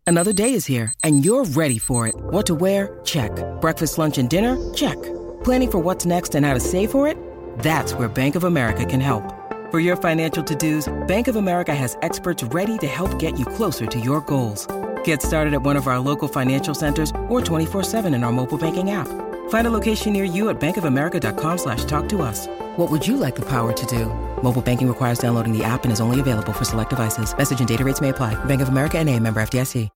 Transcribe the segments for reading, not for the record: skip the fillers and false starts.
Another day is here, and you're ready for it. What to wear? Check. Breakfast, lunch, and dinner? Check. Planning for what's next and how to save for it? That's where Bank of America can help. For your financial to-dos, Bank of America has experts ready to help get you closer to your goals. Get started at one of our local financial centers or 24/7 in our mobile banking app. Find a location near you at bankofamerica.com/talktous. What would you like the power to do? Mobile banking requires downloading the app and is only available for select devices. Message and data rates may apply. Bank of America N.A., member FDIC.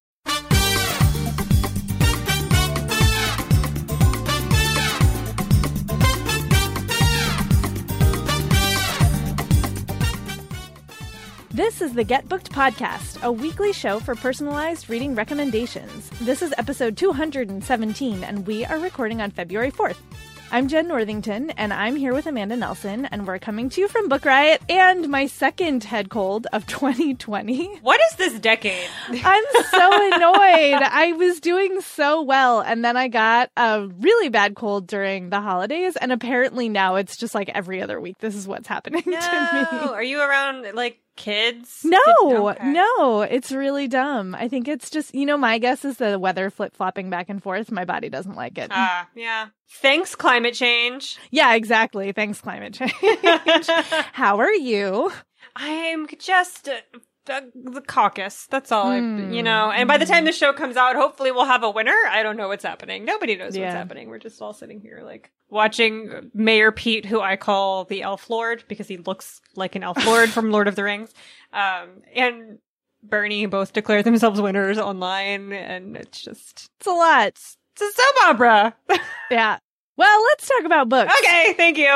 This is the Get Booked Podcast, a weekly show for personalized reading recommendations. This is episode 217, and we are recording on February 4th. I'm Jen Northington, and I'm here with Amanda Nelson, and we're coming to you from Book Riot and my second head cold of 2020. What is this decade? I'm so annoyed. I was doing so well, and then I got a really bad cold during the holidays, and apparently now it's just like every other week. This is what's happening to me. Are you around, like, kids? No, it's really dumb. I think it's just, my guess is the weather flip-flopping back and forth. My body doesn't like it. Yeah. Thanks, climate change. Yeah, exactly. Thanks, climate change. How are you? I'm just the caucus. That's all. And by the time the show comes out, hopefully we'll have a winner. I don't know what's happening. Nobody knows what's happening. We're just all sitting here, like, watching Mayor Pete, who I call the Elf Lord because he looks like an Elf Lord from Lord of the Rings, and Bernie both declare themselves winners online, and it's a lot. It's a soap opera. Yeah. Well, let's talk about books. Okay, thank you.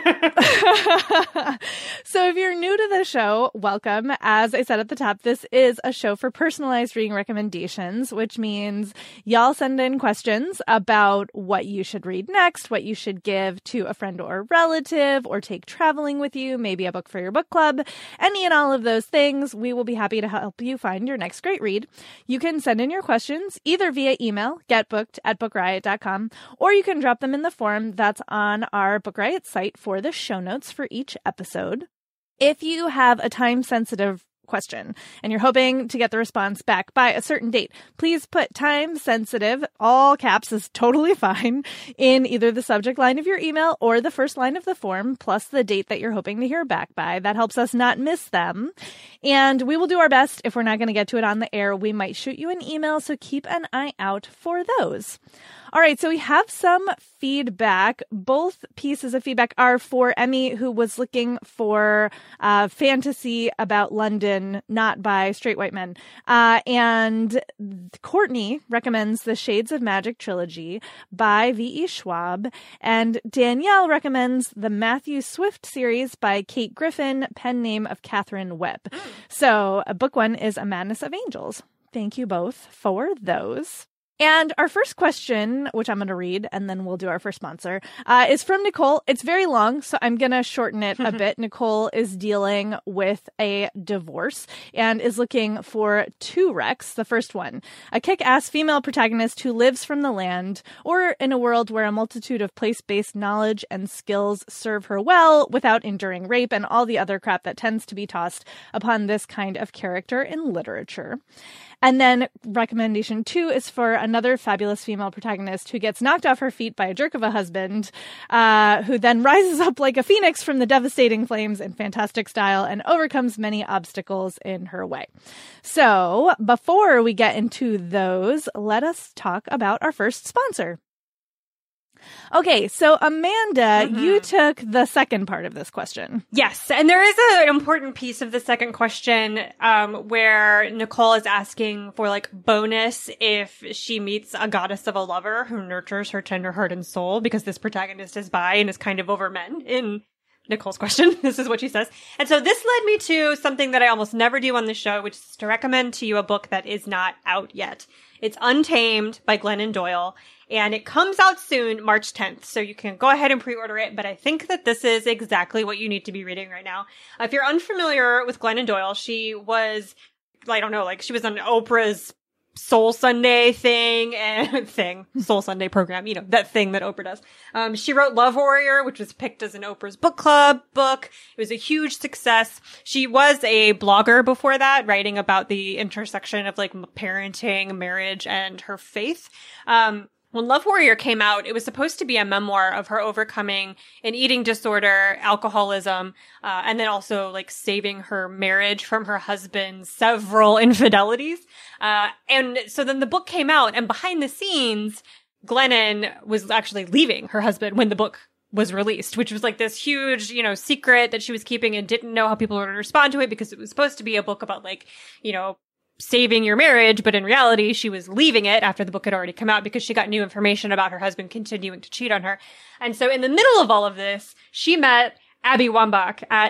So if you're new to the show, welcome. As I said at the top, this is a show for personalized reading recommendations, which means y'all send in questions about what you should read next, what you should give to a friend or a relative, or take traveling with you, maybe a book for your book club, any and all of those things. We will be happy to help you find your next great read. You can send in your questions either via email, getbooked@bookriot.com, or you can drop them in the form that's on our Book Riot site for the show notes for each episode. If you have a time-sensitive question and you're hoping to get the response back by a certain date, please put time sensitive, all caps is totally fine, in either the subject line of your email or the first line of the form, plus the date that you're hoping to hear back by. That helps us not miss them. And we will do our best. If we're not going to get to it on the air, we might shoot you an email, so keep an eye out for those. All right, so we have some feedback. Both pieces of feedback are for Emmy, who was looking for fantasy about London, not by straight white men. And Courtney recommends the Shades of Magic trilogy by V.E. Schwab. And Danielle recommends the Matthew Swift series by Kate Griffin, pen name of Catherine Webb. So book one is A Madness of Angels. Thank you both for those. And our first question, which I'm going to read, and then we'll do our first sponsor, is from Nicole. It's very long, so I'm going to shorten it a bit. Nicole is dealing with a divorce and is looking for two recs. The first one, a kick-ass female protagonist who lives from the land, or in a world where a multitude of place-based knowledge and skills serve her well without enduring rape and all the other crap that tends to be tossed upon this kind of character in literature. And then recommendation 2 is for another fabulous female protagonist who gets knocked off her feet by a jerk of a husband, who then rises up like a phoenix from the devastating flames in fantastic style and overcomes many obstacles in her way. So before we get into those, let us talk about our first sponsor. Okay, so Amanda, you took the second part of this question. Yes, and there is an important piece of the second question where Nicole is asking for, like, bonus if she meets a goddess of a lover who nurtures her tender heart and soul, because this protagonist is bi and is kind of over men in Nicole's question. This is what she says. And so this led me to something that I almost never do on the show, which is to recommend to you a book that is not out yet. It's Untamed by Glennon Doyle, and it comes out soon, March 10th. So you can go ahead and pre-order it, but I think that this is exactly what you need to be reading right now. If you're unfamiliar with Glennon Doyle, she was, I don't know, like she was on Oprah's Soul Sunday Soul Sunday program, that thing that Oprah does. She wrote Love Warrior, which was picked as an Oprah's book club book. It was a huge success. She was a blogger before that, writing about the intersection of like parenting, marriage, and her faith. When Love Warrior came out, it was supposed to be a memoir of her overcoming an eating disorder, alcoholism, and then also like saving her marriage from her husband's several infidelities. And so then the book came out, and behind the scenes, Glennon was actually leaving her husband when the book was released, which was like this huge, secret that she was keeping and didn't know how people were going to respond to it, because it was supposed to be a book about like, saving your marriage, but in reality, she was leaving it after the book had already come out because she got new information about her husband continuing to cheat on her. And so in the middle of all of this, she met Abby Wambach at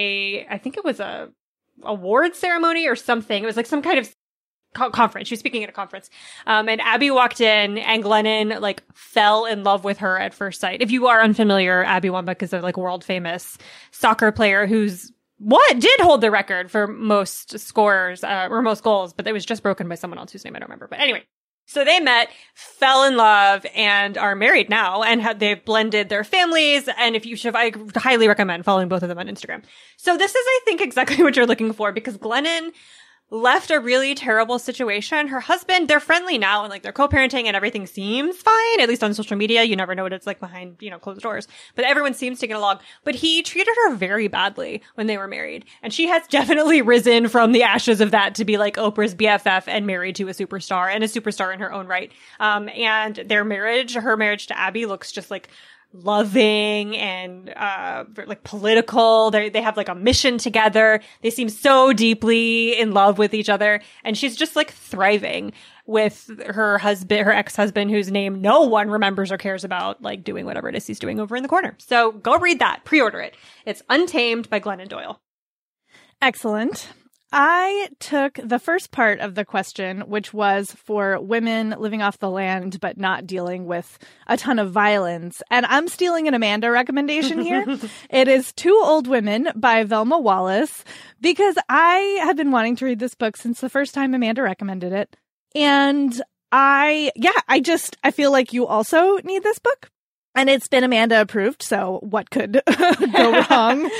I think it was a award ceremony or something. It was like some kind of conference. She was speaking at a conference. And Abby walked in, and Glennon like fell in love with her at first sight. If you are unfamiliar, Abby Wambach is a like world famous soccer player who's did hold the record for most scores, or most goals, but it was just broken by someone else whose name I don't remember. But anyway, so they met, fell in love, and are married now, and they've blended their families. And I highly recommend following both of them on Instagram. So this is, I think, exactly what you're looking for, because Glennon left a really terrible situation. Her husband, they're friendly now, and like they're co-parenting, and everything seems fine, at least on social media. You never know what it's like behind, closed doors, but everyone seems to get along. But he treated her very badly when they were married. And she has definitely risen from the ashes of that to be like Oprah's BFF and married to a superstar, and a superstar in her own right. And her marriage to Abby looks just like loving and like political. They have like a mission together. They seem so deeply in love with each other, and she's just like thriving with her ex-husband, whose name no one remembers or cares about, like doing whatever it is he's doing over in the corner. So go read that, pre-order it. It's Untamed by Glennon Doyle. Excellent. I took the first part of the question, which was for women living off the land but not dealing with a ton of violence. And I'm stealing an Amanda recommendation here. It is Two Old Women by Velma Wallace, because I have been wanting to read this book since the first time Amanda recommended it. And I feel like you also need this book. And it's been Amanda approved, so what could go wrong?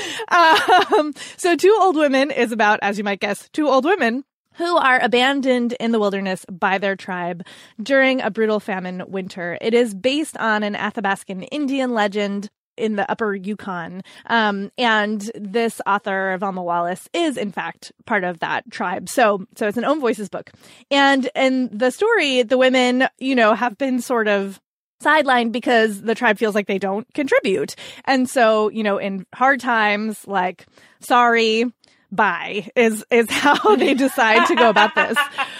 So Two Old Women is about, as you might guess, two old women who are abandoned in the wilderness by their tribe during a brutal famine winter. It is based on an Athabascan Indian legend in the upper Yukon. And this author, Velma Wallace, is in fact part of that tribe. So it's an Own Voices book. And in the story, the women, have been sort of sidelined because the tribe feels like they don't contribute. And so, in hard times, like, sorry, bye is how they decide to go about this.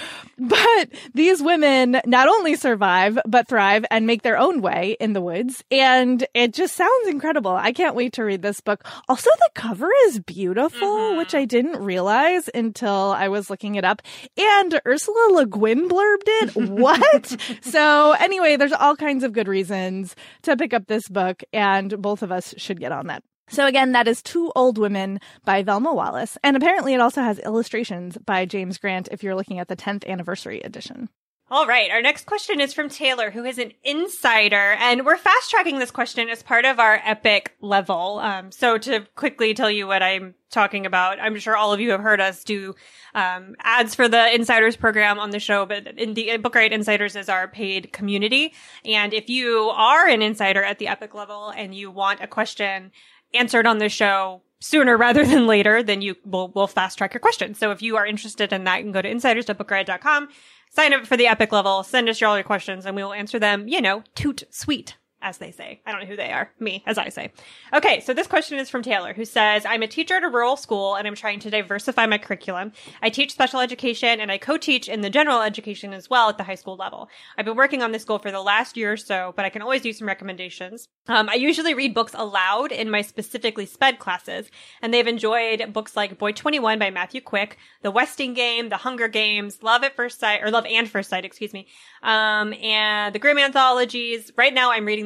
But these women not only survive, but thrive and make their own way in the woods. And it just sounds incredible. I can't wait to read this book. Also, the cover is beautiful, which I didn't realize until I was looking it up. And Ursula Le Guin blurbed it. What? So anyway, there's all kinds of good reasons to pick up this book, and both of us should get on that. So again, that is Two Old Women by Velma Wallace. And apparently it also has illustrations by James Grant if you're looking at the 10th anniversary edition. All right. Our next question is from Taylor, who is an insider, and we're fast tracking this question as part of our epic level. So to quickly tell you what I'm talking about, I'm sure all of you have heard us do ads for the Insiders program on the show, but in the Book Riot Insiders is our paid community. And if you are an insider at the epic level and you want a question answered on the show sooner rather than later, then we'll fast track your question. So if you are interested in that, you can go to insiders.bookriot.com, sign up for the epic level, send us all your questions, and we will answer them, toot sweet, as they say. I don't know who they are. Me, as I say. Okay, so this question is from Taylor, who says, I'm a teacher at a rural school, and I'm trying to diversify my curriculum. I teach special education, and I co-teach in the general education as well at the high school level. I've been working on this goal for the last year or so, but I can always use some recommendations. I usually read books aloud in my specifically SPED classes, and they've enjoyed books like Boy 21 by Matthew Quick, The Westing Game, The Hunger Games, Love and First Sight, and the Grimm anthologies. Right now, I'm reading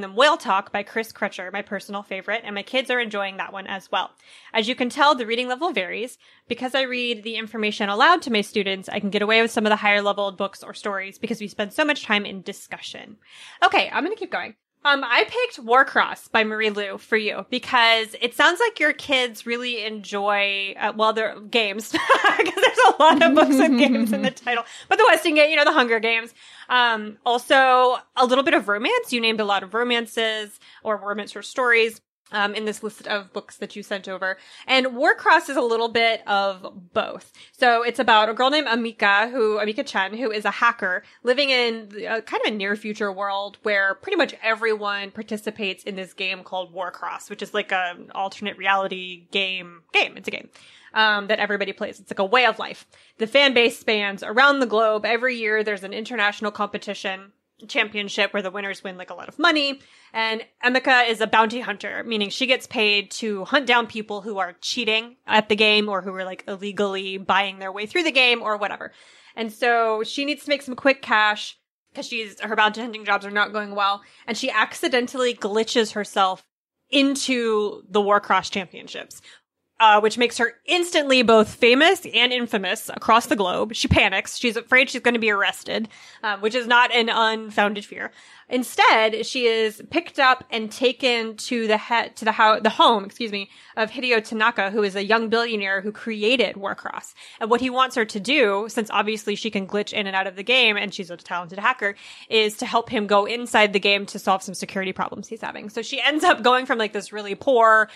them Whale Talk by Chris Crutcher, my personal favorite, and my kids are enjoying that one as well. As you can tell, the reading level varies. Because I read the information aloud to my students, I can get away with some of the higher level books or stories because we spend so much time in discussion. Okay, I'm going to keep going. I picked Warcross by Marie Lu for you because it sounds like your kids really enjoy, their games, because there's a lot of books with games in the title, but the Westing Gate, the Hunger Games. Also a little bit of romance. You named a lot of romances or romance or stories. In this list of books that you sent over. And Warcross is a little bit of both. So it's about a girl named Amika Chen, who is a hacker living in kind of a near future world where pretty much everyone participates in this game called Warcross, which is like an alternate reality game. It's a game. That everybody plays. It's like a way of life. The fan base spans around the globe. Every year there's an international competition championship where the winners win like a lot of money. And Emika is a bounty hunter, meaning she gets paid to hunt down people who are cheating at the game or who are like illegally buying their way through the game or whatever. And so she needs to make some quick cash because her bounty hunting jobs are not going well. And she accidentally glitches herself into the Warcross championships. Which makes her instantly both famous and infamous across the globe. She panics. She's afraid she's going to be arrested, which is not an unfounded fear. Instead, she is picked up and taken to the home of Hideo Tanaka, who is a young billionaire who created Warcross. And what he wants her to do, since obviously she can glitch in and out of the game and she's a talented hacker, is to help him go inside the game to solve some security problems he's having. So she ends up going from like this really poor,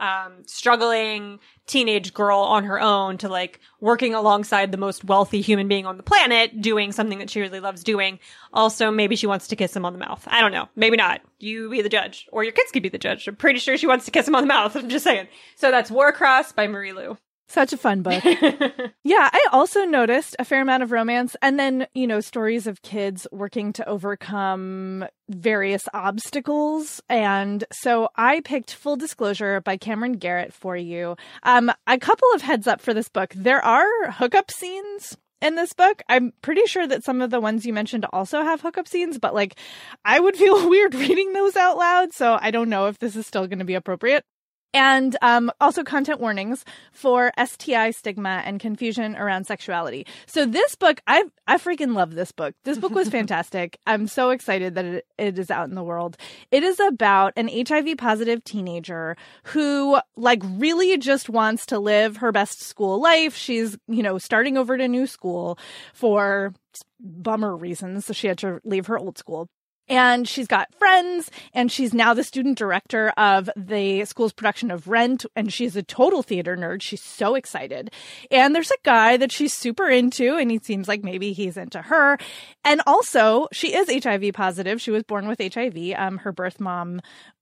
struggling teenage girl on her own to like working alongside the most wealthy human being on the planet, doing something that she really loves doing. Also, maybe she wants to kiss him on the mouth. I don't know. Maybe not. You be the judge. Or your kids could be the judge. I'm pretty sure she wants to kiss him on the mouth. I'm just saying. So that's Warcross by Marie Lu. Such a fun book. Yeah, I also noticed a fair amount of romance and then, stories of kids working to overcome various obstacles. And so I picked Full Disclosure by Cameron Garrett for you. A couple of heads up for this book. There are hookup scenes in this book. I'm pretty sure that some of the ones you mentioned also have hookup scenes, but I would feel weird reading those out loud. So I don't know if this is still going to be appropriate. And also content warnings for STI stigma and confusion around sexuality. So this book, I freaking love this book. This book was fantastic. I'm so excited that it is out in the world. It is about an HIV positive teenager who really just wants to live her best school life. She's, starting over to new school for bummer reasons. So she had to leave her old school. And she's got friends, and she's now the student director of the school's production of Rent, and she's a total theater nerd. She's so excited. And there's a guy that she's super into, and he seems like maybe he's into her. And also, she is HIV positive. She was born with HIV. Her birth mom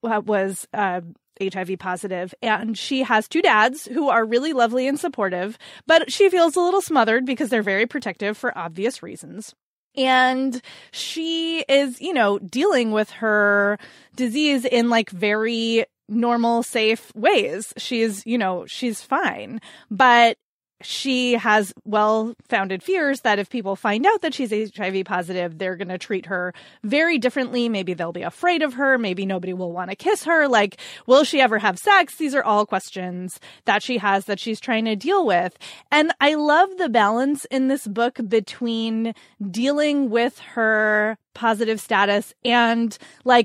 was HIV positive, and she has two dads who are really lovely and supportive, but she feels a little smothered because they're very protective for obvious reasons. And she is, dealing with her disease in very normal, safe ways. She's fine. But she has well-founded fears that if people find out that she's HIV positive, they're going to treat her very differently. Maybe they'll be afraid of her. Maybe nobody will want to kiss her. Will she ever have sex? These are all questions that she has that she's trying to deal with. And I love the balance in this book between dealing with her positive status and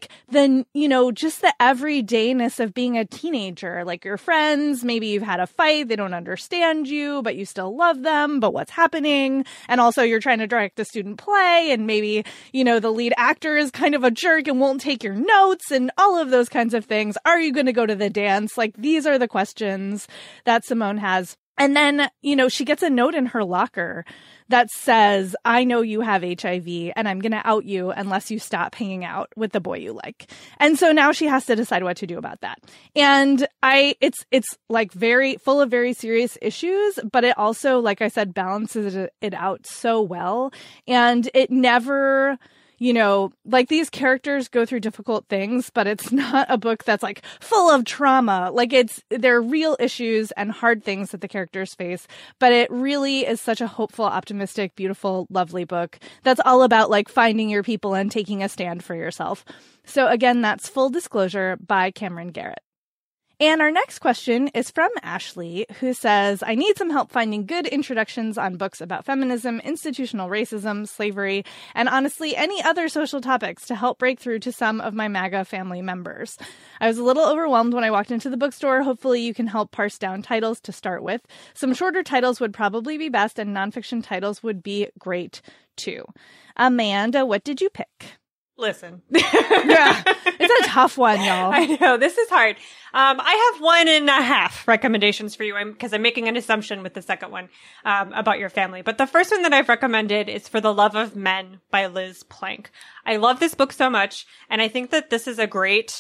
just the everydayness of being a teenager. Your friends, maybe you've had a fight, they don't understand you, but you still love them, but what's happening? And also you're trying to direct a student play, and maybe, the lead actor is kind of a jerk and won't take your notes and all of those kinds of things. Are you going to go to the dance? These are the questions that Simone has. And then, she gets a note in her locker that says, I know you have HIV and I'm going to out you unless you stop hanging out with the boy you like. And so now she has to decide what to do about that. And it's very full of very serious issues, but it also, like I said, balances it out so well. And it never, you know, like these characters go through difficult things, but it's not a book that's like full of trauma. Like there are real issues and hard things that the characters face, but it really is such a hopeful, optimistic, beautiful, lovely book that's all about like finding your people and taking a stand for yourself. So again, that's Full Disclosure by Cameron Garrett. And our next question is from Ashley, who says, I need some help finding good introductions on books about feminism, institutional racism, slavery, and honestly, any other social topics to help break through to some of my MAGA family members. I was a little overwhelmed when I walked into the bookstore. Hopefully you can help parse down titles to start with. Some shorter titles would probably be best, and nonfiction titles would be great too. Amanda, what did you pick? Listen. Yeah, it's a tough one, y'all. I know, this is hard. I have 1.5 recommendations for you because I'm making an assumption with the second one about your family. But the first one that I've recommended is For the Love of Men by Liz Plank. I love this book so much, and I think that this is a great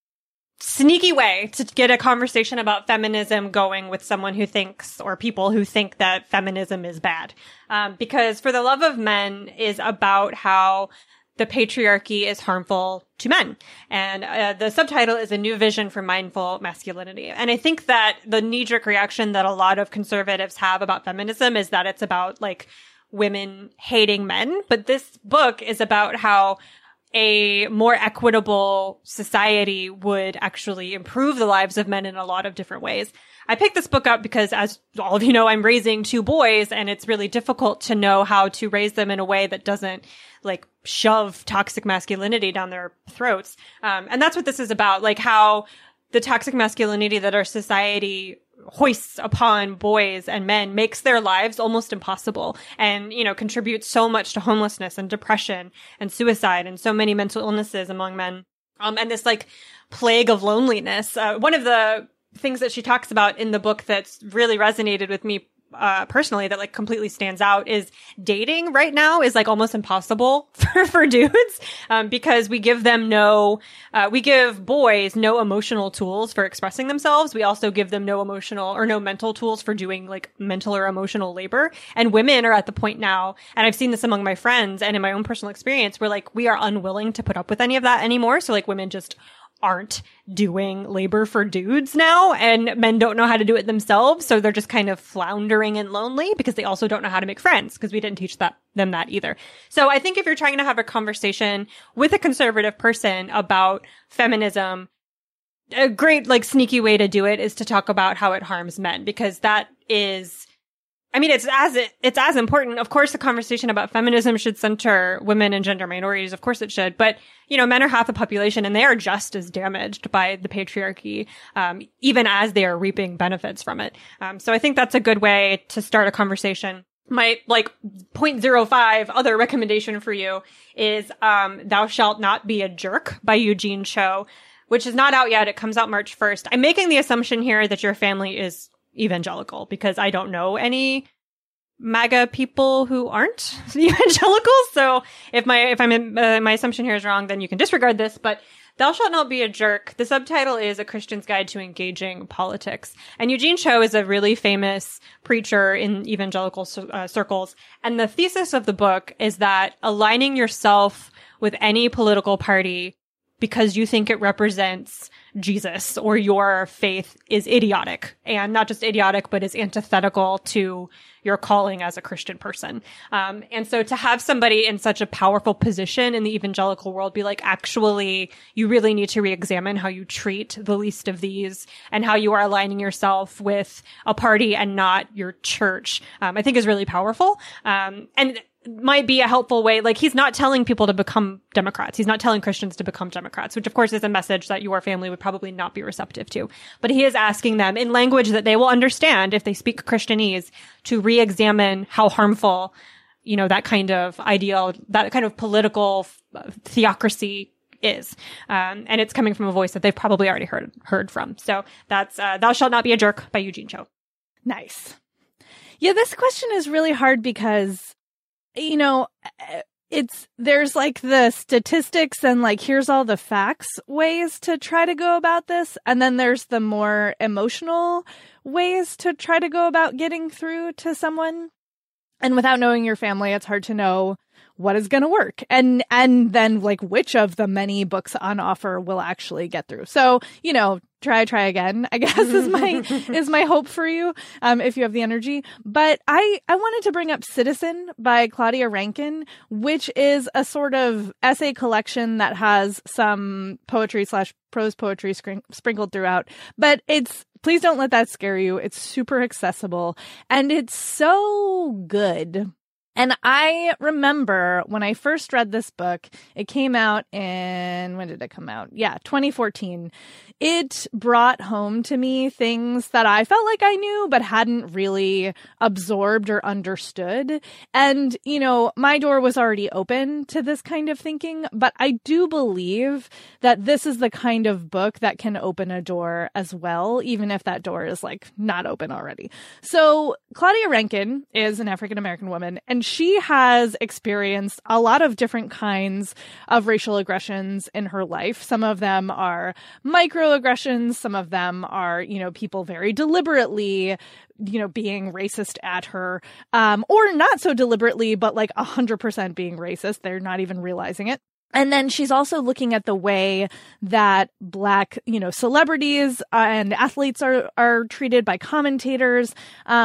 sneaky way to get a conversation about feminism going with someone who thinks, or people who think, that feminism is bad. Because For the Love of Men is about how the patriarchy is harmful to men. And the subtitle is A New Vision for Mindful Masculinity. And I think that the knee-jerk reaction that a lot of conservatives have about feminism is that it's about like women hating men. But this book is about how a more equitable society would actually improve the lives of men in a lot of different ways. I picked this book up because, as all of you know, I'm raising 2 boys, and it's really difficult to know how to raise them in a way that doesn't like shove toxic masculinity down their throats. And that's what this is about, like how the toxic masculinity that our society hoists upon boys and men makes their lives almost impossible, and, you know, contributes so much to homelessness and depression and suicide and so many mental illnesses among men. And this like plague of loneliness. One of the things that she talks about in the book that's really resonated with me personally, that like completely stands out, is dating right now is like almost impossible for dudes, because we give them we give boys no emotional tools for expressing themselves. We also give them no emotional or no mental tools for doing like mental or emotional labor. And women are at the point now, and I've seen this among my friends and in my own personal experience, where like we are unwilling to put up with any of that anymore. So like women just aren't doing labor for dudes now, and men don't know how to do it themselves. So they're just kind of floundering and lonely because they also don't know how to make friends, because we didn't teach them that either. So I think if you're trying to have a conversation with a conservative person about feminism, a great like sneaky way to do it is to talk about how it harms men, because that is, I mean, it's as important. Of course, the conversation about feminism should center women and gender minorities. Of course it should. But, you know, men are half the population, and they are just as damaged by the patriarchy, even as they are reaping benefits from it. So I think that's a good way to start a conversation. My, like, 0.05 other recommendation for you is Thou Shalt Not Be a Jerk by Eugene Cho, which is not out yet. It comes out March 1st. I'm making the assumption here that your family is evangelical, because I don't know any MAGA people who aren't evangelical. So if my assumption here is wrong, then you can disregard this. But Thou Shalt Not Be a Jerk, the subtitle is A Christian's Guide to Engaging Politics. And Eugene Cho is a really famous preacher in evangelical circles. And the thesis of the book is that aligning yourself with any political party because you think it represents Jesus or your faith is idiotic, and not just idiotic, but is antithetical to your calling as a Christian person. And so to have somebody in such a powerful position in the evangelical world be like, actually, you really need to re-examine how you treat the least of these and how you are aligning yourself with a party and not your church, I think is really powerful. And might be a helpful way. Like, he's not telling people to become Democrats. He's not telling Christians to become Democrats, which of course is a message that your family would probably not be receptive to. But he is asking them in language that they will understand if they speak Christianese to re-examine how harmful, you know, that kind of ideal, that kind of political theocracy is. And it's coming from a voice that they've probably already heard from. So that's Thou Shalt Not Be a Jerk by Eugene Cho. Nice. Yeah, this question is really hard because, you know, there's like the statistics and like, here's all the facts ways to try to go about this. And then there's the more emotional ways to try to go about getting through to someone. And without knowing your family, it's hard to know what is going to work, and then like which of the many books on offer will actually get through. So, try again, I guess is my hope for you, if you have the energy. But I wanted to bring up Citizen by Claudia Rankine, which is a sort of essay collection that has some poetry / prose poetry sprinkled throughout. But please don't let that scare you. It's super accessible and it's so good. And I remember when I first read this book, it came out when did it come out? Yeah, 2014. It brought home to me things that I felt like I knew, but hadn't really absorbed or understood. And, my door was already open to this kind of thinking, but I do believe that this is the kind of book that can open a door as well, even if that door is like not open already. So Claudia Rankine is an African-American woman, and she has experienced a lot of different kinds of racial aggressions in her life. Some of them are microaggressions. Some of them are, people very deliberately, being racist at her, or not so deliberately, but like 100% being racist. They're not even realizing it. And then she's also looking at the way that Black, celebrities and athletes are treated by commentators,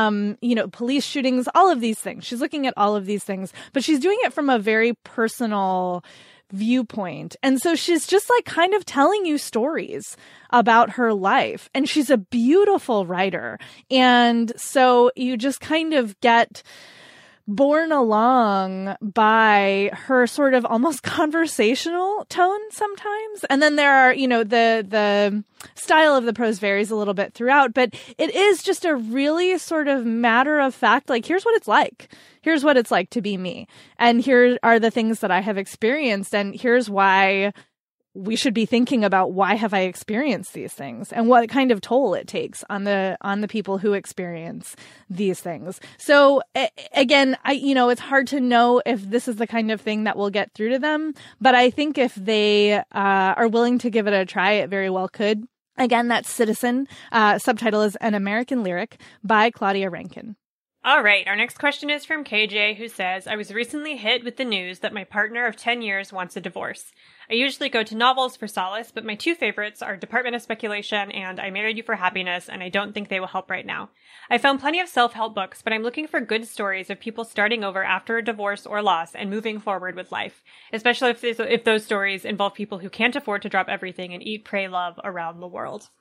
police shootings, all of these things. She's looking at all of these things, but she's doing it from a very personal viewpoint. And so she's just like kind of telling you stories about her life. And she's a beautiful writer. And so you just kind of get borne along by her sort of almost conversational tone sometimes. And then there are, the style of the prose varies a little bit throughout, but it is just a really sort of matter of fact, like, here's what it's like. Here's what it's like to be me. And here are the things that I have experienced. And here's why we should be thinking about why have I experienced these things and what kind of toll it takes on the people who experience these things. So again, it's hard to know if this is the kind of thing that will get through to them, but I think if they are willing to give it a try, it very well could. Again, that's Citizen. Subtitle is An American Lyric by Claudia Rankine. All right, our next question is from KJ, who says, I was recently hit with the news that my partner of 10 years wants a divorce. I usually go to novels for solace, but my two favorites are Department of Speculation and I Married You for Happiness, and I don't think they will help right now. I found plenty of self-help books, but I'm looking for good stories of people starting over after a divorce or loss and moving forward with life, especially if those stories involve people who can't afford to drop everything and eat, pray, love around the world.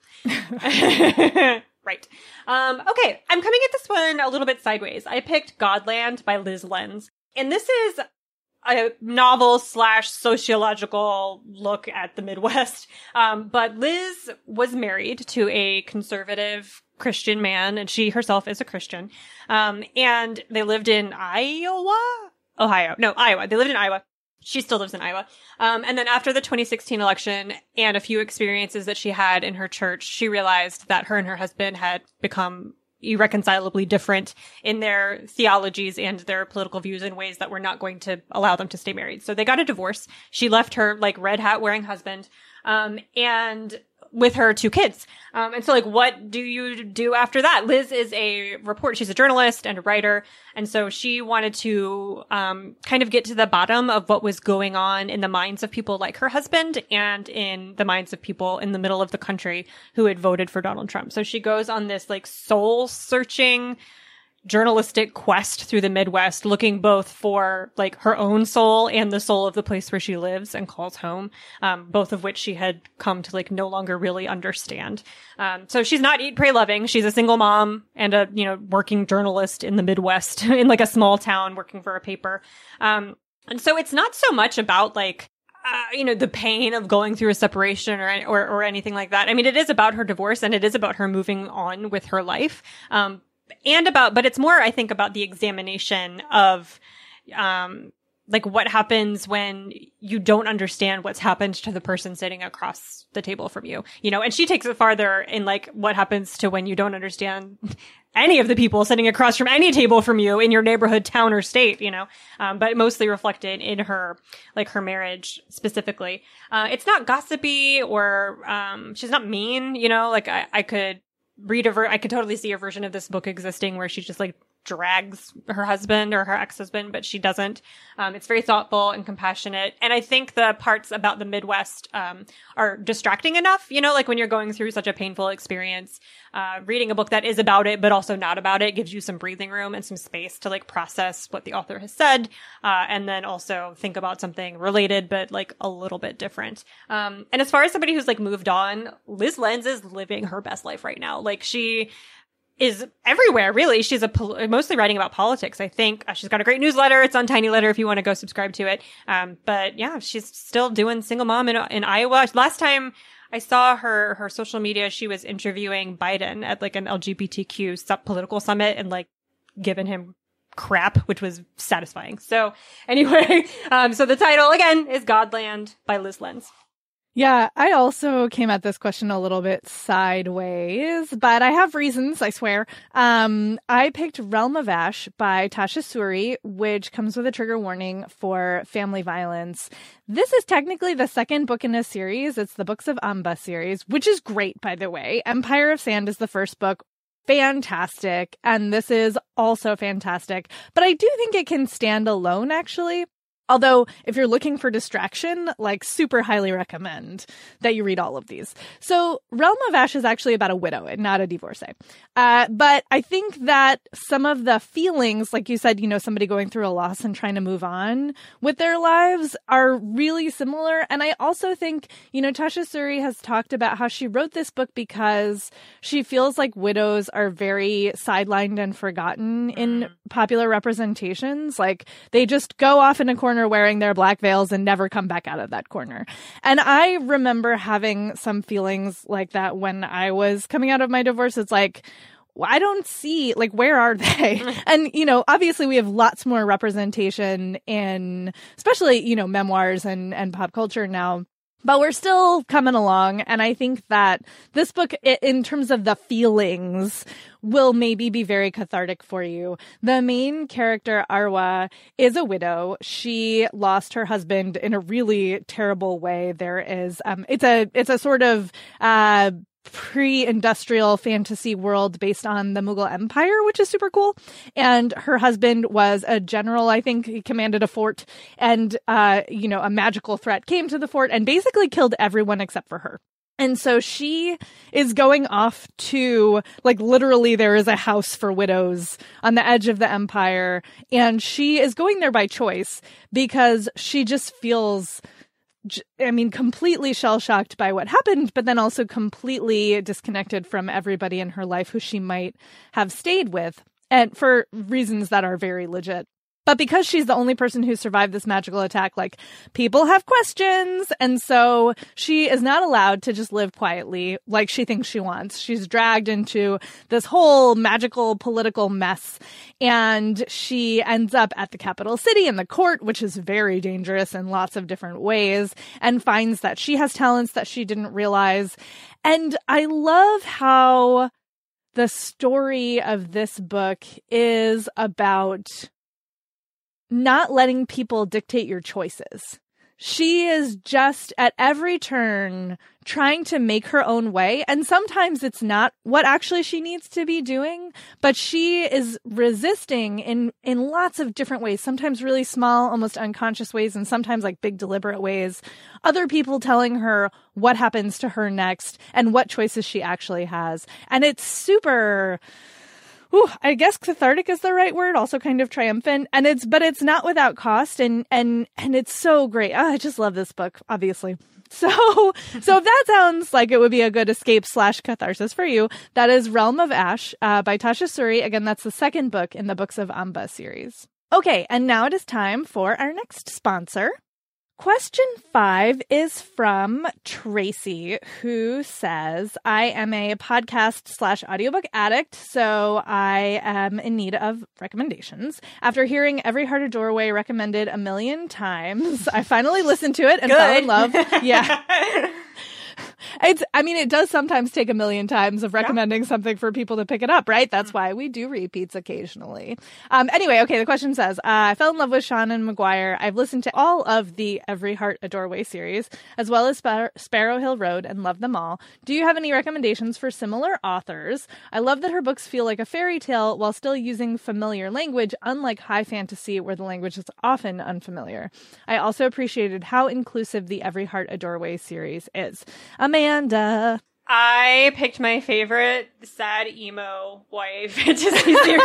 Right. Okay, I'm coming at this one a little bit sideways. I picked Godland by Lyz Lenz, and this is a novel / sociological look at the Midwest. But Liz was married to a conservative Christian man, and she herself is a Christian. And they lived in Iowa. They lived in Iowa. She still lives in Iowa. And then after the 2016 election and a few experiences that she had in her church, she realized that her and her husband had become irreconcilably different in their theologies and their political views in ways that were not going to allow them to stay married. So they got a divorce. She left her red hat wearing husband, and with her two kids. And so what do you do after that? Liz is she's a journalist and a writer. And so she wanted to, kind of get to the bottom of what was going on in the minds of people like her husband and in the minds of people in the middle of the country who had voted for Donald Trump. So she goes on this soul searching journalistic quest through the Midwest, looking both for her own soul and the soul of the place where she lives and calls home, both of which she had come to no longer really understand. So she's not eat, pray, loving. She's a single mom and a, working journalist in the Midwest in a small town working for a paper. And so it's not so much about the pain of going through a separation or anything like that. I mean, it is about her divorce and it is about her moving on with her life. But it's more, I think, about the examination of, what happens when you don't understand what's happened to the person sitting across the table from you, and she takes it farther in what happens to when you don't understand any of the people sitting across from any table from you in your neighborhood, town, or state, but mostly reflected in her, her marriage specifically. It's not gossipy or, she's not mean, I could I could totally see a version of this book existing where she's just drags her husband or her ex-husband, but she doesn't. It's very thoughtful and compassionate. And I think the parts about the Midwest are distracting enough, you know, like when you're going through such a painful experience, reading a book that is about it, but also not about it gives you some breathing room and some space to like process what the author has said. And then also think about something related, but like a little bit different. And as far as somebody who's like moved on, Liz Lenz is living her best life right now. Like she is everywhere, really. She's mostly writing about politics, I think. She's got a great newsletter. It's on Tiny Letter if you want to go subscribe to it. But yeah, she's still doing Single Mom in Iowa. Last time I saw her social media, she was interviewing Biden at like an LGBTQ political summit and like giving him crap, which was satisfying. So anyway, so the title again is Godland by Liz Lenz. Yeah, I also came at this question a little bit sideways, but I have reasons, I swear. I picked Realm of Ash by Tasha Suri, which comes with a trigger warning for family violence. This is technically the second book in a series. It's the Books of Amba series, which is great, by the way. Empire of Sand is the first book. Fantastic. And this is also fantastic. But I do think it can stand alone, actually. Although, if you're looking for distraction, like, super highly recommend that you read all of these. So, Realm of Ash is actually about a widow and not a divorcee. But I think that some of the feelings, like you said, you know, somebody going through a loss and trying to move on with their lives are really similar. And I also think, you know, Tasha Suri has talked about how she wrote this book because she feels like widows are very sidelined and forgotten in popular representations. Like, they just go off in a corner wearing their black veils and never come back out of that corner. And I remember having some feelings like that when I was coming out of my divorce. It's like, I don't see, like, where are they? And, you know, obviously we have lots more representation in, especially, you know, memoirs and pop culture now. But we're still coming along, and I think that this book, in terms of the feelings, will maybe be very cathartic for you. The main character, Arwa, is a widow. She lost her husband in a really terrible way. There is, it's a sort of, pre-industrial fantasy world based on the Mughal Empire, which is super cool. And her husband was a general, I think. He commanded a fort, and, you know, a magical threat came to the fort and basically killed everyone except for her. And so she is going off to, like, literally there is a house for widows on the edge of the empire. And she is going there by choice because she just feels, I mean, completely shell-shocked by what happened, but then also completely disconnected from everybody in her life who she might have stayed with, and for reasons that are very legit. But because she's the only person who survived this magical attack, like, people have questions. And so she is not allowed to just live quietly like she thinks she wants. She's dragged into this whole magical political mess. And she ends up at the capital city in the court, which is very dangerous in lots of different ways, and finds that she has talents that she didn't realize. And I love how the story of this book is about not letting people dictate your choices. She is just at every turn trying to make her own way. And sometimes it's not what actually she needs to be doing, but she is resisting in lots of different ways, sometimes really small, almost unconscious ways, and sometimes like big deliberate ways. Other people telling her what happens to her next and what choices she actually has. And it's super, I guess cathartic is the right word, also kind of triumphant. And but it's not without cost, and it's so great. Oh, I just love this book, obviously. So if that sounds like it would be a good escape/catharsis for you, that is Realm of Ash by Tasha Suri. Again, that's the second book in the Books of Amba series. Okay, and now it is time for our next sponsor. Question 5 is from Tracy, who says, I am a podcast/audiobook addict, so I am in need of recommendations. After hearing Every Heart a Doorway recommended a million times, I finally listened to it and fell in love. Yeah. It does sometimes take a million times of recommending something for people to pick it up, right? That's why we do repeats occasionally. Anyway, okay, the question says, I fell in love with Seanan McGuire. I've listened to all of the Every Heart a Doorway series, as well as Sparrow Hill Road, and love them all. Do you have any recommendations for similar authors? I love that her books feel like a fairy tale while still using familiar language, unlike high fantasy where the language is often unfamiliar. I also appreciated how inclusive the Every Heart a Doorway series is. Amanda. I picked my favorite sad emo YA fantasy series.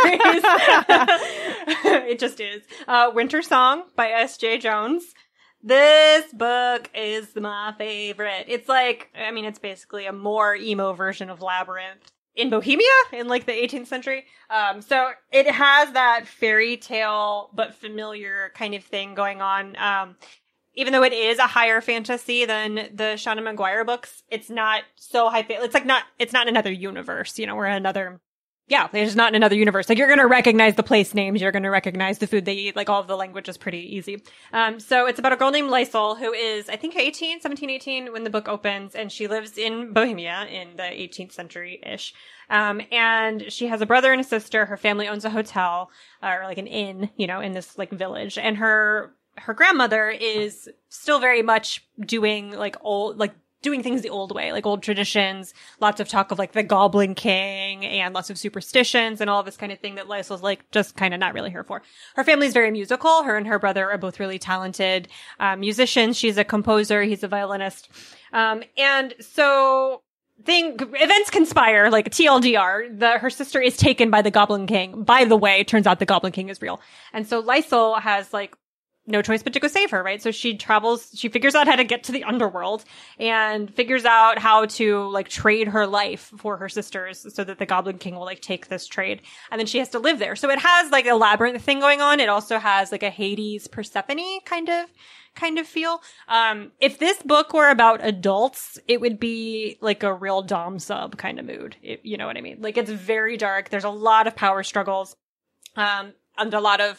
It just is. Winter Song by S.J. Jones. This book is my favorite. It's it's basically a more emo version of Labyrinth in Bohemia in the 18th century. So it has that fairy tale but familiar kind of thing going on. Even though it is a higher fantasy than the Seanan McGuire books, it's not so high. It's not another universe. We're in another. Yeah, it's not in another universe. You're going to recognize the place names. You're going to recognize the food they eat. All of the language is pretty easy. So it's about a girl named Lysol who is, I think, 17, 18 when the book opens. And she lives in Bohemia in the 18th century-ish. And she has a brother and a sister. Her family owns a hotel, or an inn, in this village. And her grandmother is still very much doing doing things the old way, old traditions, lots of talk of the Goblin King and lots of superstitions and all of this kind of thing that Lysol's just kind of not really here for. Her family's very musical. Her and her brother are both really talented musicians. She's a composer. He's a violinist. And so events conspire, TLDR. Her sister is taken by the Goblin King. By the way, it turns out the Goblin King is real. And so Lysol has no choice but to go save her, right? So she figures out how to get to the underworld and figures out how to trade her life for her sisters so that the Goblin King will take this trade. And then she has to live there. So it has a labyrinth thing going on. It also has a Hades Persephone kind of feel. If this book were about adults, it would be a real dom sub kind of mood. You know what I mean? It's very dark. There's a lot of power struggles. And a lot of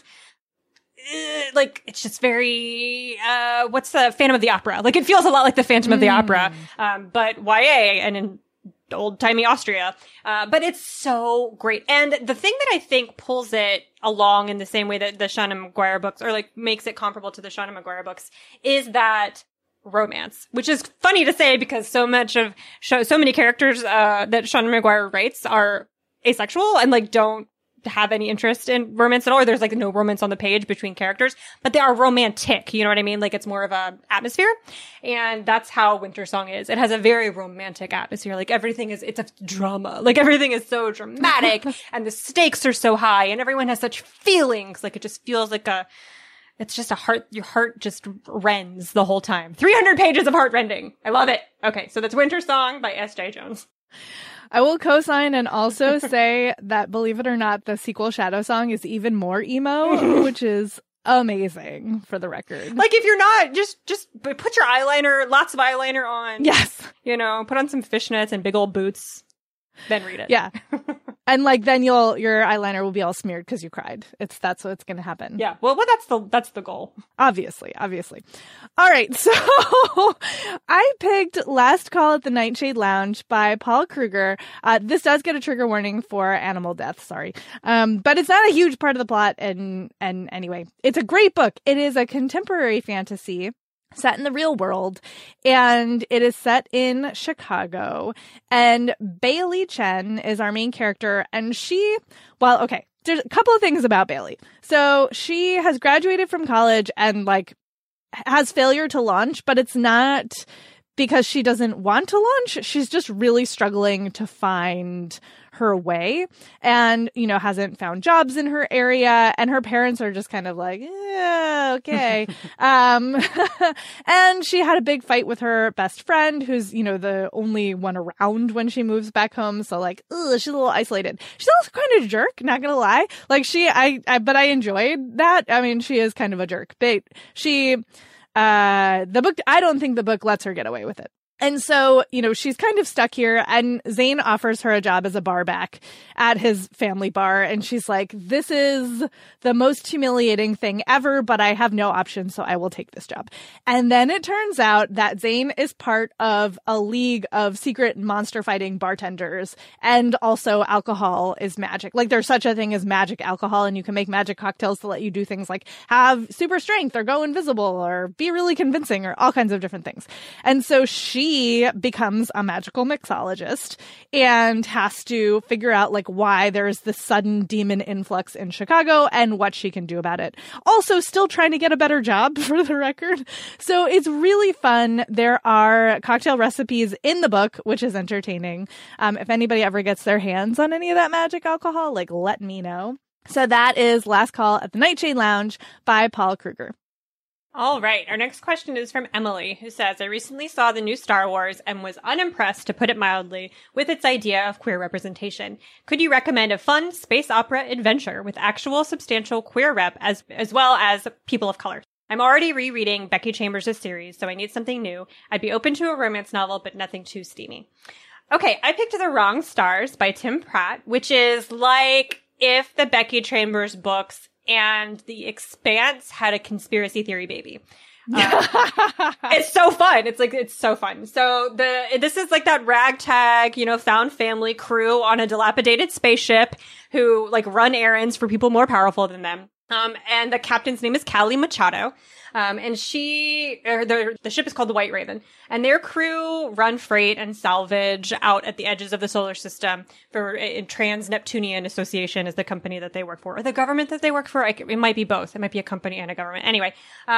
it's just very, what's the Phantom of the Opera? It feels a lot like the Phantom of the Opera, but YA and in old-timey Austria. But it's so great. And the thing that I think pulls it along in the same way that the Seanan McGuire books, or makes it comparable to the Seanan McGuire books, is that romance, which is funny to say because so many characters, that Seanan McGuire writes are asexual and don't have any interest in romance at all, or there's no romance on the page between characters, but they are romantic, you know what I mean? It's more of a atmosphere, and that's how Winter Song is. It has a very romantic atmosphere. It's a drama. Everything is so dramatic, and the stakes are so high, and everyone has such feelings. It just feels it's just your heart just rends the whole time. 300 pages of heart rending. I love it. Okay, so that's Winter Song by S.J. Jones. I will co-sign and also say that, believe it or not, the sequel Shadow Song is even more emo, which is amazing for the record. If you're not, just put your eyeliner, lots of eyeliner on. Yes. Put on some fishnets and big old boots. Then read it. Yeah. And then your eyeliner will be all smeared because you cried. That's what's going to happen. Yeah. Well, that's the goal. Obviously. All right. So I picked Last Call at the Nightshade Lounge by Paul Kruger. This does get a trigger warning for animal death. Sorry. But it's not a huge part of the plot. And anyway, it's a great book. It is a contemporary fantasy set in the real world, and it is set in Chicago. And Bailey Chen is our main character, and there's a couple of things about Bailey. So she has graduated from college and has failure to launch, but it's not because she doesn't want to launch. She's just really struggling to find her way, and hasn't found jobs in her area, and her parents are just kind of okay. And she had a big fight with her best friend, who's the only one around when she moves back home, so she's a little isolated. She's also kind of a jerk, not gonna lie. But I enjoyed that. I mean, she is kind of a jerk, but the book, I don't think the book lets her get away with it. And so, she's kind of stuck here, and Zane offers her a job as a bar back at his family bar. And she's like, this is the most humiliating thing ever, but I have no option, so I will take this job. And then it turns out that Zane is part of a league of secret monster fighting bartenders, and also alcohol is magic. Like, there's such a thing as magic alcohol, and you can make magic cocktails to let you do things like have super strength or go invisible or be really convincing or all kinds of different things. And so she becomes a magical mixologist and has to figure out like why there's this sudden demon influx in Chicago and what she can do about it. Also still trying to get a better job, for the record. So it's really fun. There are cocktail recipes in the book, which is entertaining. If anybody ever gets their hands on any of that magic alcohol, like, let me know. So that is Last Call at the Nightshade Lounge by Paul Kruger. All right. Our next question is from Emily, who says, I recently saw the new Star Wars and was unimpressed, to put it mildly, with its idea of queer representation. Could you recommend a fun space opera adventure with actual substantial queer rep as well as people of color? I'm already rereading Becky Chambers' series, so I need something new. I'd be open to a romance novel, but nothing too steamy. Okay, I picked The Wrong Stars by Tim Pratt, which is like if the Becky Chambers books and The Expanse had a conspiracy theory baby. It's so fun. It's so fun. So this is like that ragtag, found family crew on a dilapidated spaceship who like run errands for people more powerful than them. And the captain's name is Callie Machado. And the ship is called the White Raven, and their crew run freight and salvage out at the edges of the solar system for Trans-Neptunian Association is the company that they work for, or the government that they work for. It might be both. It might be a company and a government. Anyway.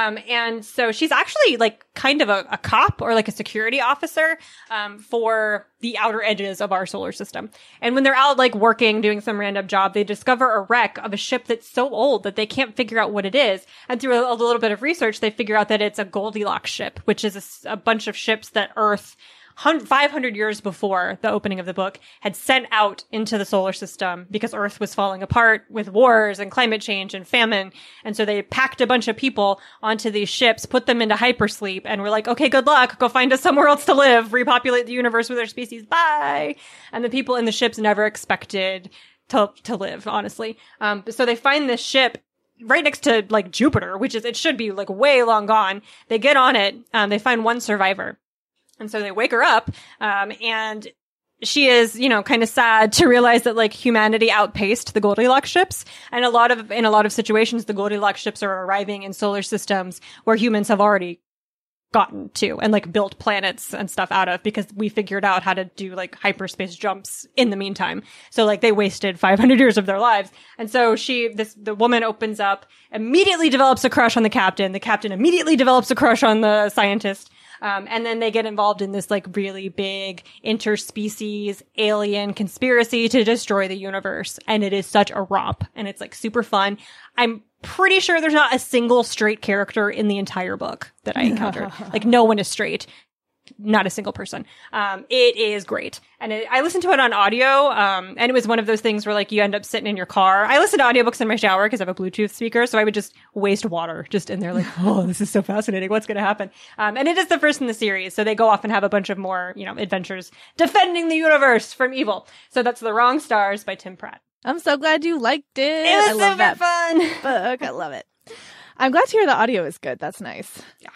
And so she's actually like kind of a cop or like a security officer, for the outer edges of our solar system. And when they're out like working, doing some random job, they discover a wreck of a ship that's so old that they can't figure out what it is. And through a little bit of research, they figure out that it's a Goldilocks ship, which is a bunch of ships that Earth, 500 years before the opening of the book, had sent out into the solar system because Earth was falling apart with wars and climate change and famine. And so they packed a bunch of people onto these ships, put them into hypersleep, and were like, okay, good luck. Go find us somewhere else to live. Repopulate the universe with our species. Bye. And the people in the ships never expected to live, honestly. So they find this ship right next to like Jupiter, it should be like way long gone. They get on it. They find one survivor. And so they wake her up. And she is, kind of sad to realize that like humanity outpaced the Goldilocks ships. And in a lot of situations, the Goldilocks ships are arriving in solar systems where humans have already gotten to and like built planets and stuff out of, because we figured out how to do like hyperspace jumps in the meantime. So like they wasted 500 years of their lives. And so the woman opens up, immediately develops a crush on the captain. The captain immediately develops a crush on the scientist. And then they get involved in this like really big interspecies alien conspiracy to destroy the universe. And it is such a romp, and it's like super fun. I'm pretty sure there's not a single straight character in the entire book that I encountered. Like no one is straight. Not a single person. It is great. And I listened to it on audio. And it was one of those things where like you end up sitting in your car. I listen to audiobooks in my shower because I have a Bluetooth speaker. So I would just waste water just in there like, oh, this is so fascinating. What's going to happen? And it is the first in the series. So they go off and have a bunch of more, adventures defending the universe from evil. So that's The Wrong Stars by Tim Pratt. I'm so glad you liked it. It was I love that fun book. I love it. I'm glad to hear the audio is good. That's nice. Yeah.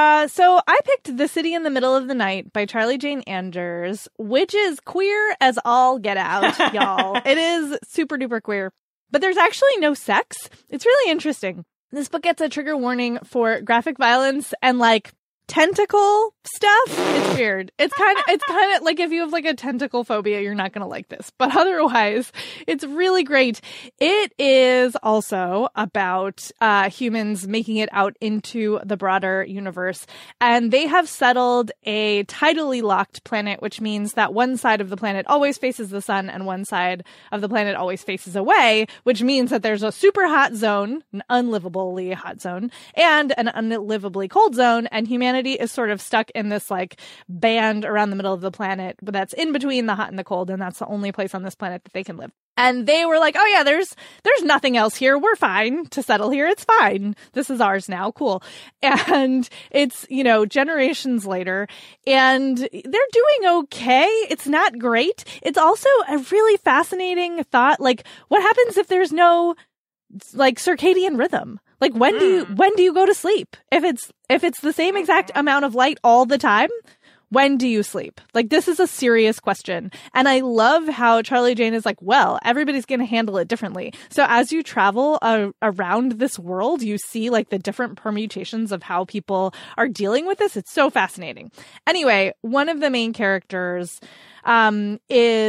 So I picked The City in the Middle of the Night by Charlie Jane Anders, which is queer as all get out, y'all. It is super duper queer, but there's actually no sex. It's really interesting. This book gets a trigger warning for graphic violence and like tentacle stuff. It's weird. It's kind of like if you have like a tentacle phobia, you're not going to like this, but otherwise it's really great. It is also about humans making it out into the broader universe, and they have settled a tidally locked planet, which means that one side of the planet always faces the sun and one side of the planet always faces away, which means that there's a super hot zone, an unlivably hot zone, and an unlivably cold zone, and humanity is sort of stuck in this like band around the middle of the planet that's in between the hot and the cold, and that's the only place on this planet that they can live. And they were like, oh yeah, there's nothing else here. We're fine to settle here. It's fine. This is ours now. Cool. And it's, generations later, and they're doing okay. It's not great. It's also a really fascinating thought. Like, what happens if there's no circadian rhythm? Like, when do you go to sleep? If it's the same exact amount of light all the time, when do you sleep? Like, this is a serious question. And I love how Charlie Jane is like, well, everybody's going to handle it differently. So as you travel around this world, you see like the different permutations of how people are dealing with this. It's so fascinating. Anyway, one of the main characters has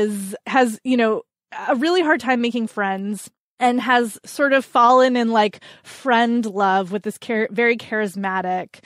a really hard time making friends, and has sort of fallen in like friend love with this very charismatic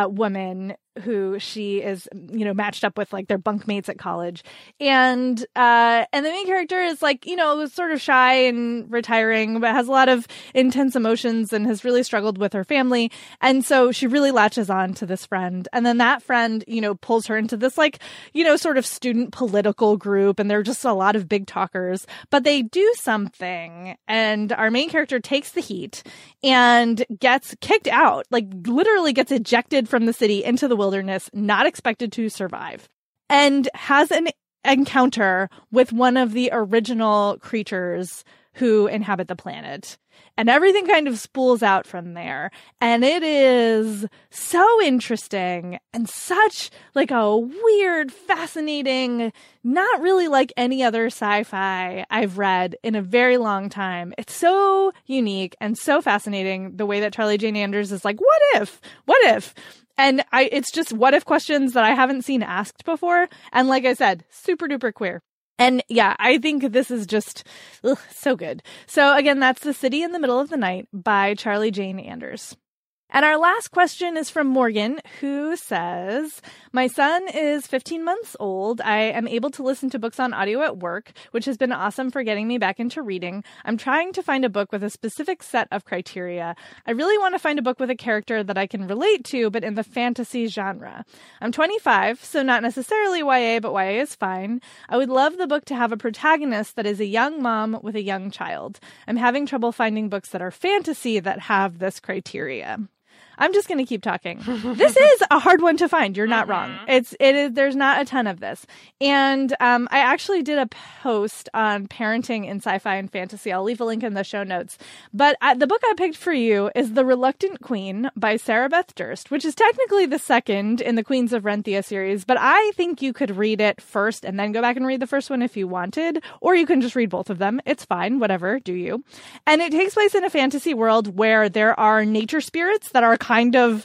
woman who she is, matched up with, like, their bunkmates at college. And the main character is like, sort of shy and retiring, but has a lot of intense emotions and has really struggled with her family. And so she really latches on to this friend. And then that friend, pulls her into this, like, sort of student political group. And they're just a lot of big talkers, but they do something. And our main character takes the heat and gets kicked out, like literally gets ejected from the city into the wilderness, not expected to survive, and has an encounter with one of the original creatures who inhabit the planet. And everything kind of spools out from there. And it is so interesting and such like a weird, fascinating, not really like any other sci-fi I've read in a very long time. It's so unique and so fascinating the way that Charlie Jane Anders is like, what if? What if? And it's just what if questions that I haven't seen asked before. And like I said, super duper queer. And yeah, I think this is just so good. So again, that's The City in the Middle of the Night by Charlie Jane Anders. And our last question is from Morgan, who says, my son is 15 months old. I am able to listen to books on audio at work, which has been awesome for getting me back into reading. I'm trying to find a book with a specific set of criteria. I really want to find a book with a character that I can relate to, but in the fantasy genre. I'm 25, so not necessarily YA, but YA is fine. I would love the book to have a protagonist that is a young mom with a young child. I'm having trouble finding books that are fantasy that have this criteria. I'm just going to keep talking. This is a hard one to find. You're not wrong. It is. There's not a ton of this. And I actually did a post on parenting in sci-fi and fantasy. I'll leave a link in the show notes. But the book I picked for you is The Reluctant Queen by Sarah Beth Durst, which is technically the second in the Queens of Renthia series. But I think you could read it first and then go back and read the first one if you wanted. Or you can just read both of them. It's fine. Whatever. Do you? And it takes place in a fantasy world where there are nature spirits that are kind of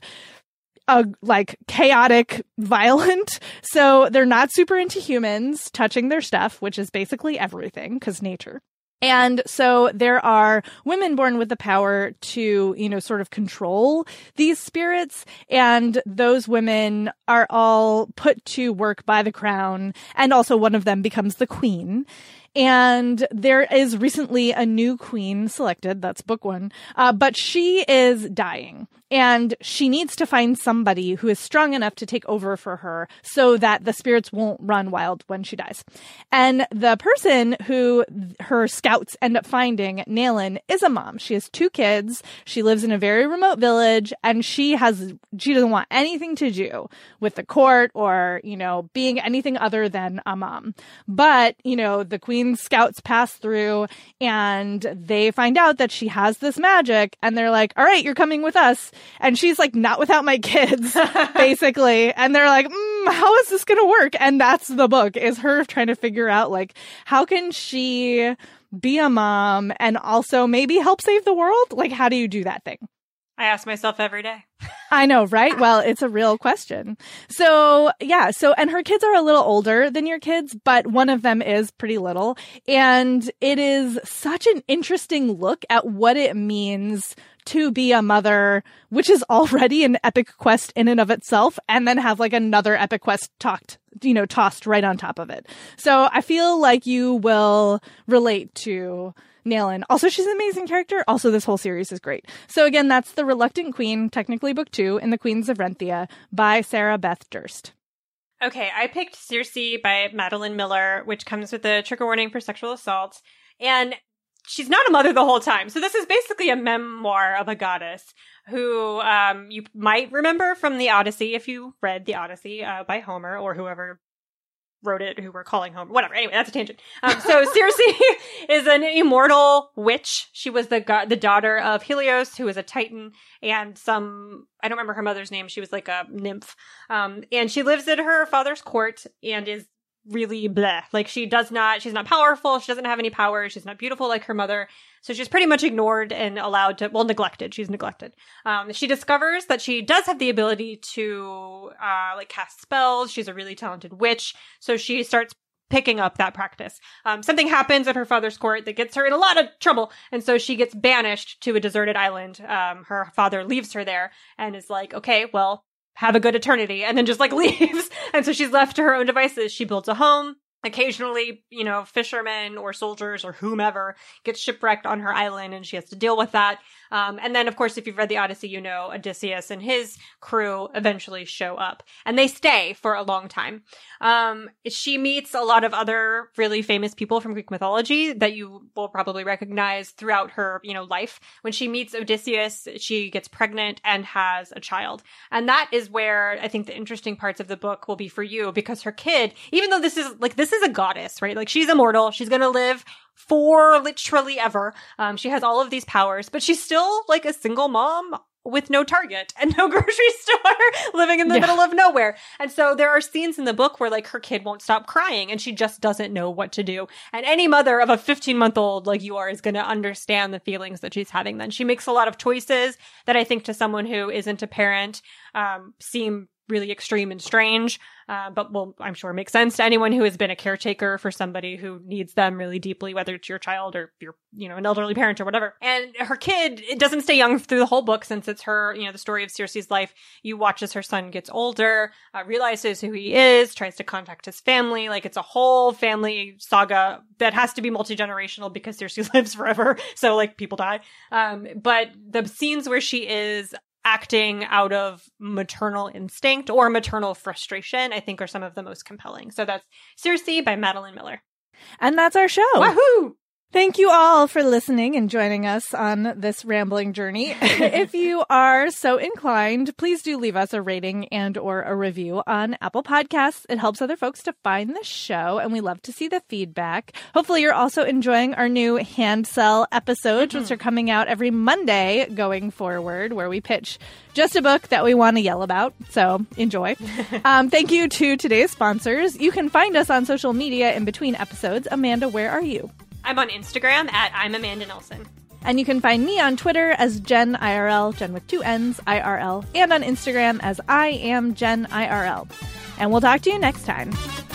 like chaotic, violent. So they're not super into humans touching their stuff, which is basically everything because nature. And so there are women born with the power to, sort of control these spirits. And those women are all put to work by the crown. And also one of them becomes the queen. And there is recently a new queen selected. That's book one. But she is dying. And she needs to find somebody who is strong enough to take over for her so that the spirits won't run wild when she dies. And the person who her scouts end up finding, Nayland, is a mom. She has 2 kids. She lives in a very remote village, and she doesn't want anything to do with the court or, being anything other than a mom. But, the queen's scouts pass through and they find out that she has this magic, and they're like, all right, you're coming with us. And she's like, not without my kids, basically. And they're like, how is this going to work? And that's the book, is her trying to figure out, like, how can she be a mom and also maybe help save the world? Like, how do you do that thing? I ask myself every day. I know, right? Well, it's a real question. So, yeah. And her kids are a little older than your kids, but one of them is pretty little. And it is such an interesting look at what it means to be a mother, which is already an epic quest in and of itself, and then have like another epic quest tossed right on top of it. So I feel like you will relate to Nayland. Also, she's an amazing character. Also, this whole series is great. So again, that's The Reluctant Queen, technically book 2 in the Queens of Renthia by Sarah Beth Durst. Okay, I picked Circe by Madeline Miller, which comes with a trigger warning for sexual assault. And she's not a mother the whole time. So this is basically a memoir of a goddess who you might remember from the Odyssey if you read the Odyssey by Homer or whoever wrote it, who we're calling Homer. Whatever. Anyway, that's a tangent. So Circe is an immortal witch. She was the daughter of Helios, who was a Titan, and I don't remember her mother's name. She was like a nymph. And she lives at her father's court and is really bleh. Like she's not powerful. She doesn't have any power. She's not beautiful like her mother. So she's pretty much ignored and neglected. She's neglected. She discovers that she does have the ability to, cast spells. She's a really talented witch. So she starts picking up that practice. Something happens at her father's court that gets her in a lot of trouble. And so she gets banished to a deserted island. Her father leaves her there and is like, okay, well, have a good eternity, and then just leaves. And so she's left to her own devices. She builds a home. Occasionally, fishermen or soldiers or whomever gets shipwrecked on her island and she has to deal with that. And then, of course, if you've read the Odyssey, Odysseus and his crew eventually show up and they stay for a long time. She meets a lot of other really famous people from Greek mythology that you will probably recognize throughout her, life. When she meets Odysseus, she gets pregnant and has a child. And that is where I think the interesting parts of the book will be for you, because her kid, even though this is a goddess, right? Like she's immortal. She's going to live for literally ever. She has all of these powers, but she's still like a single mom with no Target and no grocery store, living in the middle of nowhere. And so there are scenes in the book where her kid won't stop crying and she just doesn't know what to do. And any mother of a 15-month-old like you are is going to understand the feelings that she's having then. She makes a lot of choices that I think to someone who isn't a parent seem really extreme and strange, but will, I'm sure, make sense to anyone who has been a caretaker for somebody who needs them really deeply, whether it's your child or you're, an elderly parent or whatever. And her kid, it doesn't stay young through the whole book since it's her, the story of Circe's life. You watch as her son gets older, realizes who he is, tries to contact his family. It's a whole family saga that has to be multi-generational because Circe lives forever. So people die. But the scenes where she is acting out of maternal instinct or maternal frustration, I think are some of the most compelling. So that's Circe by Madeline Miller. And that's our show. Wahoo! Thank you all for listening and joining us on this rambling journey. If you are so inclined, please do leave us a rating and or a review on Apple Podcasts. It helps other folks to find the show, and we love to see the feedback. Hopefully you're also enjoying our new Hand Sell episodes, which are coming out every Monday going forward, where we pitch just a book that we want to yell about. So enjoy. Thank you to today's sponsors. You can find us on social media in between episodes. Amanda, where are you? I'm on Instagram at I'm Amanda Nelson. And you can find me on Twitter as Jen IRL, Jen with 2 N's, IRL, and on Instagram as I am Jen IRL. And we'll talk to you next time.